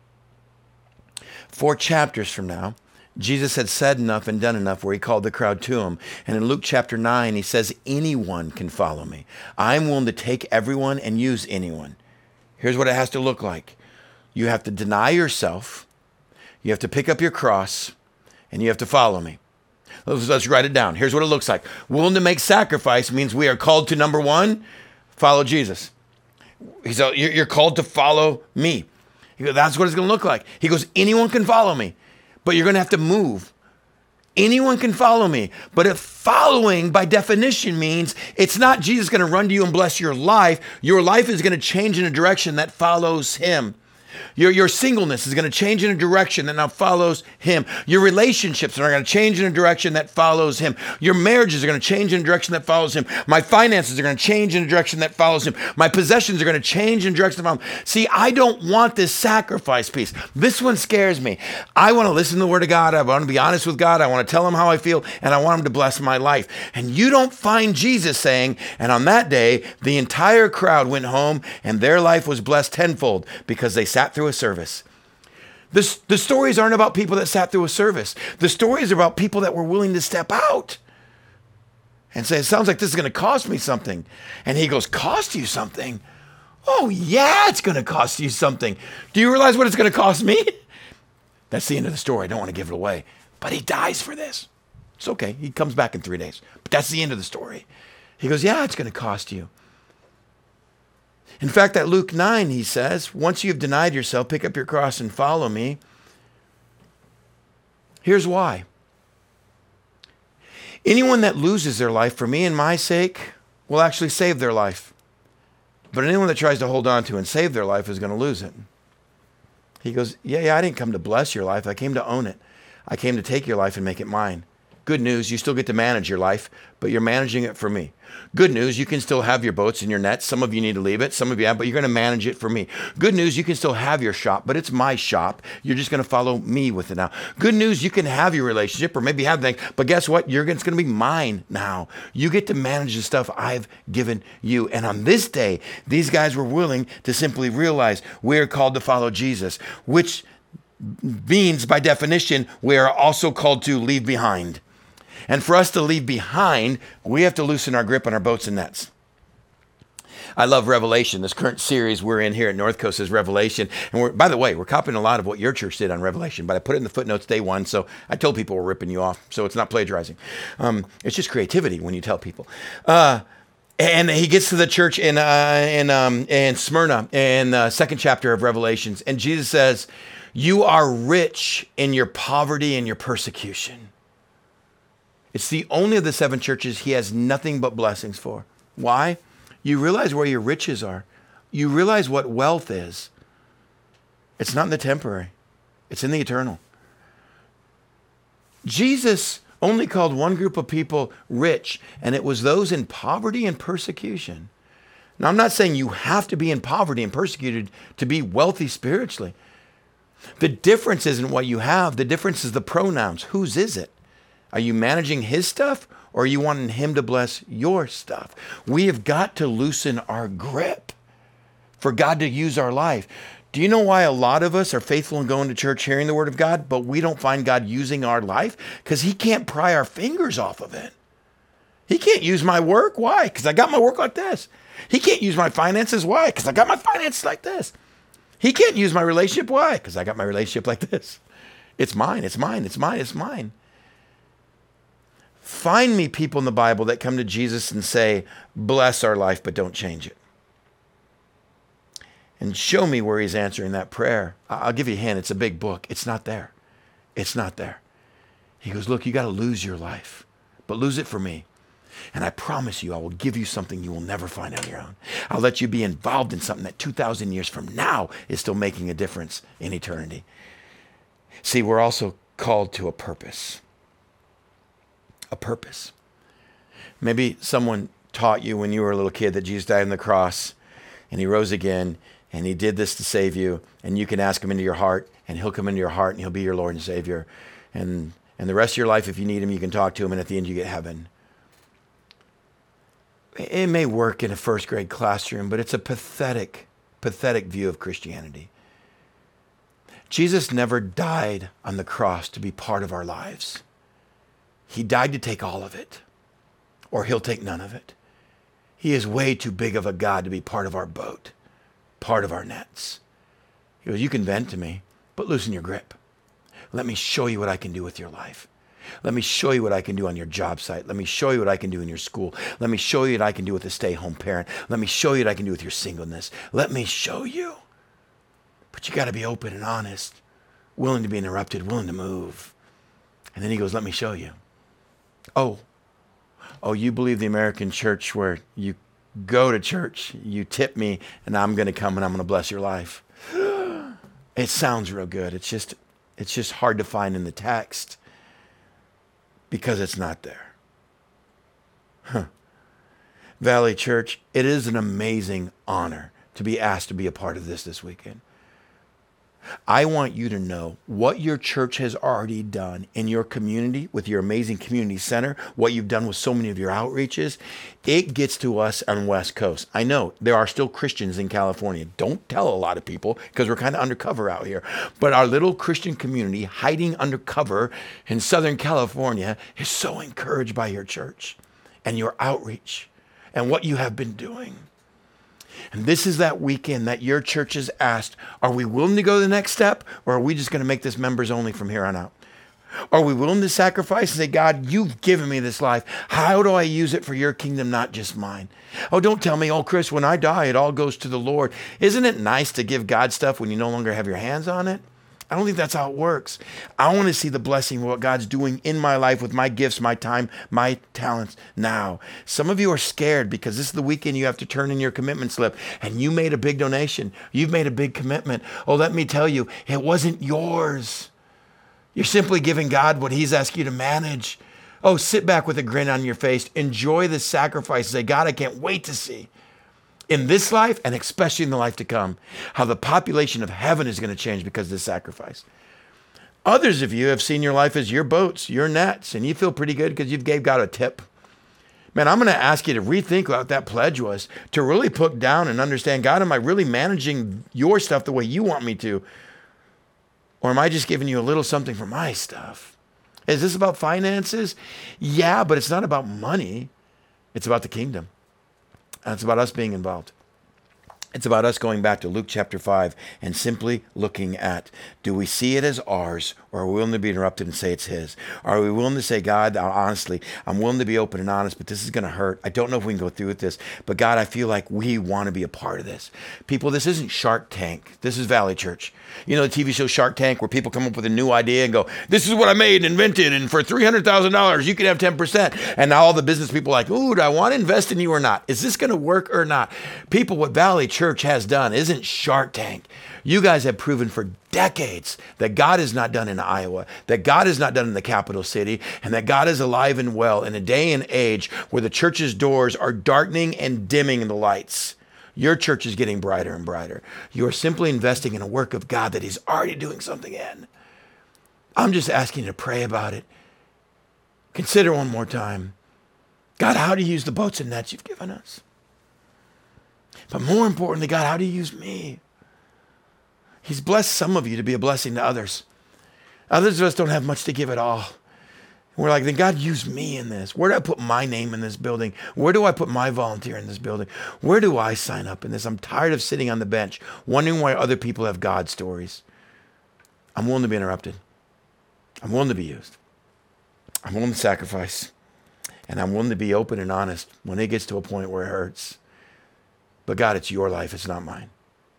4 chapters from now, Jesus had said enough and done enough where he called the crowd to him. And in Luke chapter 9, he says, anyone can follow me. I'm willing to take everyone and use anyone. Here's what it has to look like. You have to deny yourself. You have to pick up your cross, and you have to follow me. Let's write it down. Here's what it looks like. Willing to make sacrifice means we are called to, number 1, follow Jesus. You're called to follow me. That's what it's going to look like. He goes, anyone can follow me, but you're going to have to move. Anyone can follow me. But if following, by definition, means it's not Jesus going to run to you and bless your life. Your life is going to change in a direction that follows him. Your singleness is going to change in a direction that now follows him. Your relationships are going to change in a direction that follows him. Your marriages are going to change in a direction that follows him. My finances are going to change in a direction that follows him. My possessions are going to change in a direction that follows him. See, I don't want this sacrifice piece. This one scares me. I want to listen to the Word of God. I want to be honest with God. I want to tell him how I feel, and I want him to bless my life. And you don't find Jesus saying, and on that day, the entire crowd went home, and their life was blessed tenfold because they sat through a service. The stories aren't about people that sat through a service. The stories are about people that were willing to step out and say, it sounds like this is going to cost me something. And he goes, cost you something? Oh yeah, it's going to cost you something. Do you realize what it's going to cost me? That's the end of the story. I don't want to give it away. But he dies for this. It's okay. He comes back in 3 days. But that's the end of the story. He goes, yeah, it's going to cost you. In fact, at Luke 9, he says, once you've denied yourself, pick up your cross and follow me. Here's why. Anyone that loses their life for me and my sake will actually save their life. But anyone that tries to hold on to and save their life is going to lose it. He goes, yeah, I didn't come to bless your life. I came to own it. I came to take your life and make it mine. Good news, you still get to manage your life, but you're managing it for me. Good news, you can still have your boats and your nets. Some of you need to leave it. Some of you have, but you're going to manage it for me. Good news, you can still have your shop, but it's my shop. You're just going to follow me with it now. Good news, you can have your relationship or maybe have things, but guess what? It's going to be mine now. You get to manage the stuff I've given you. And on this day, these guys were willing to simply realize we're called to follow Jesus, which means by definition, we are also called to leave behind. And for us to leave behind, we have to loosen our grip on our boats and nets. I love Revelation. This current series we're in here at North Coast is Revelation. And by the way, we're copying a lot of what your church did on Revelation, but I put it in the footnotes day one. So I told people we're ripping you off. So it's not plagiarizing. It's just creativity when you tell people. And he gets to the church in Smyrna in the second chapter of Revelations. And Jesus says, you are rich in your poverty and your persecution. It's the only of the 7 churches he has nothing but blessings for. Why? You realize where your riches are. You realize what wealth is. It's not in the temporary. It's in the eternal. Jesus only called one group of people rich, and it was those in poverty and persecution. Now, I'm not saying you have to be in poverty and persecuted to be wealthy spiritually. The difference isn't what you have. The difference is the pronouns. Whose is it? Are you managing his stuff or are you wanting him to bless your stuff? We have got to loosen our grip for God to use our life. Do you know why a lot of us are faithful in going to church, hearing the word of God, but we don't find God using our life? Because he can't pry our fingers off of it. He can't use my work. Why? Because I got my work like this. He can't use my finances. Why? Because I got my finances like this. He can't use my relationship. Why? Because I got my relationship like this. It's mine. It's mine. It's mine. It's mine. Find me people in the Bible that come to Jesus and say, bless our life, but don't change it. And show me where he's answering that prayer. I'll give you a hint. It's a big book. It's not there. It's not there. He goes, look, you got to lose your life, but lose it for me. And I promise you, I will give you something you will never find on your own. I'll let you be involved in something that 2,000 years from now is still making a difference in eternity. See, we're also called to a purpose. A purpose. Maybe someone taught you when you were a little kid that Jesus died on the cross and he rose again and he did this to save you, and you can ask him into your heart and he'll come into your heart and he'll be your Lord and Savior. And the rest of your life, if you need him, you can talk to him, and at the end you get heaven. It may work in a first grade classroom, but it's a pathetic view of Christianity. Jesus never died on the cross to be part of our lives. He died to take all of it, or he'll take none of it. He is way too big of a God to be part of our boat, part of our nets. He goes, you can vent to me, but loosen your grip. Let me show you what I can do with your life. Let me show you what I can do on your job site. Let me show you what I can do in your school. Let me show you what I can do with a stay-home parent. Let me show you what I can do with your singleness. Let me show you. But you got to be open and honest, willing to be interrupted, willing to move. And then he goes, let me show you. Oh, you believe the American church where you go to church, you tip me, and I'm going to come and I'm going to bless your life. It sounds real good. It's just hard to find in the text because it's not there. Valley Church, it is an amazing honor to be asked to be a part of this weekend. I want you to know what your church has already done in your community with your amazing community center, what you've done with so many of your outreaches. It gets to us on West Coast. I know there are still Christians in California. Don't tell a lot of people because we're kind of undercover out here. But our little Christian community hiding undercover in Southern California is so encouraged by your church and your outreach and what you have been doing. And this is that weekend that your church has asked, are we willing to go to the next step, or are we just going to make this members only from here on out? Are we willing to sacrifice and say, God, you've given me this life. How do I use it for your kingdom, not just mine? Oh, don't tell me, oh, Chris, when I die, it all goes to the Lord. Isn't it nice to give God stuff when you no longer have your hands on it? I don't think that's how it works. I want to see the blessing of what God's doing in my life with my gifts, my time, my talents now. Some of you are scared because this is the weekend you have to turn in your commitment slip and you made a big donation. You've made a big commitment. Oh, let me tell you, it wasn't yours. You're simply giving God what he's asked you to manage. Oh, sit back with a grin on your face. Enjoy the sacrifice. Say, God, I can't wait to see in this life and especially in the life to come how the population of heaven is going to change because of this sacrifice. Others of you have seen your life as your boats, your nets, and you feel pretty good because you've gave God a tip. Man, I'm going to ask you to rethink what that pledge was, to really put down and understand, God, am I really managing your stuff the way you want me to? Or am I just giving you a little something for my stuff? Is this about finances? Yeah, but it's not about money. It's about the kingdom. And it's about us being involved. It's about us going back to Luke chapter 5 and simply looking at, do we see it as ours, or are we willing to be interrupted and say it's his? Are we willing to say, God, honestly, I'm willing to be open and honest, but this is going to hurt. I don't know if we can go through with this, but God, I feel like we want to be a part of this. People, this isn't Shark Tank. This is Valley Church. You know the TV show Shark Tank, where people come up with a new idea and go, this is what I made and invented, and for $300,000, you can have 10%. And now all the business people are like, ooh, do I want to invest in you or not? Is this going to work or not? People, what Valley Church has done isn't Shark Tank. You guys have proven for decades that God is not done in Iowa, that God is not done in the capital city, and that God is alive and well in a day and age where the church's doors are darkening and dimming the lights. Your church is getting brighter and brighter. You are simply investing in a work of God that he's already doing something in. I'm just asking you to pray about it. Consider one more time. God, how do you use the boats and nets you've given us? But more importantly, God, how do you use me? He's blessed some of you to be a blessing to others. Others of us don't have much to give at all. We're like, then God, use me in this. Where do I put my name in this building? Where do I put my volunteer in this building? Where do I sign up in this? I'm tired of sitting on the bench, wondering why other people have God stories. I'm willing to be interrupted. I'm willing to be used. I'm willing to sacrifice. And I'm willing to be open and honest when it gets to a point where it hurts. But God, it's your life. It's not mine.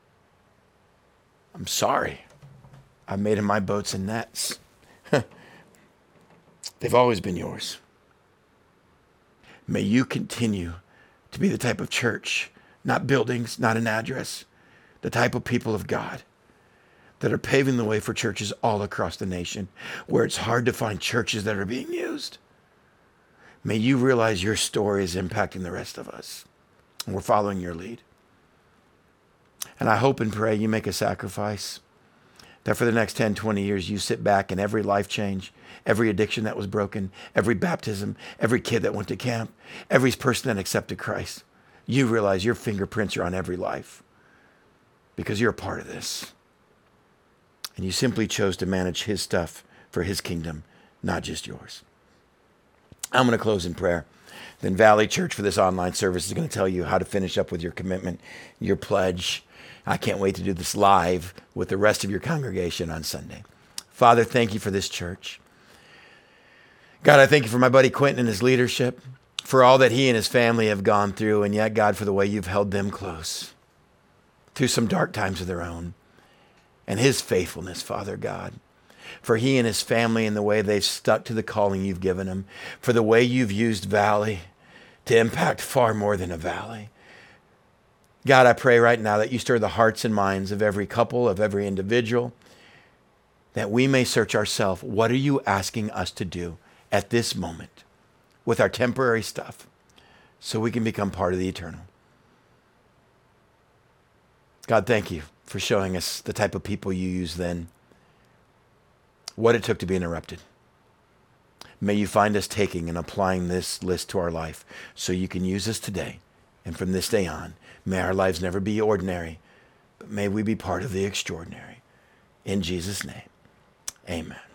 I'm sorry. I've made in my boats and nets. They've always been yours. May you continue to be the type of church, not buildings, not an address, the type of people of God that are paving the way for churches all across the nation, where it's hard to find churches that are being used. May you realize your story is impacting the rest of us, and we're following your lead. And I hope and pray you make a sacrifice, that for the next 10, 20 years, you sit back and every life change, every addiction that was broken, every baptism, every kid that went to camp, every person that accepted Christ, you realize your fingerprints are on every life because you're a part of this. And you simply chose to manage his stuff for his kingdom, not just yours. I'm going to close in prayer. Then Valley Church for this online service is going to tell you how to finish up with your commitment, your pledge. I can't wait to do this live with the rest of your congregation on Sunday. Father, thank you for this church. God, I thank you for my buddy Quentin and his leadership, for all that he and his family have gone through, and yet, God, for the way you've held them close through some dark times of their own, and his faithfulness, Father God, for he and his family and the way they've stuck to the calling you've given them, for the way you've used Valley to impact far more than a valley. God, I pray right now that you stir the hearts and minds of every couple, of every individual, that we may search ourselves. What are you asking us to do at this moment with our temporary stuff so we can become part of the eternal? God, thank you for showing us the type of people you used then, what it took to be interrupted. May you find us taking and applying this list to our life so you can use us today. And from this day on, may our lives never be ordinary, but may we be part of the extraordinary. In Jesus' name, amen.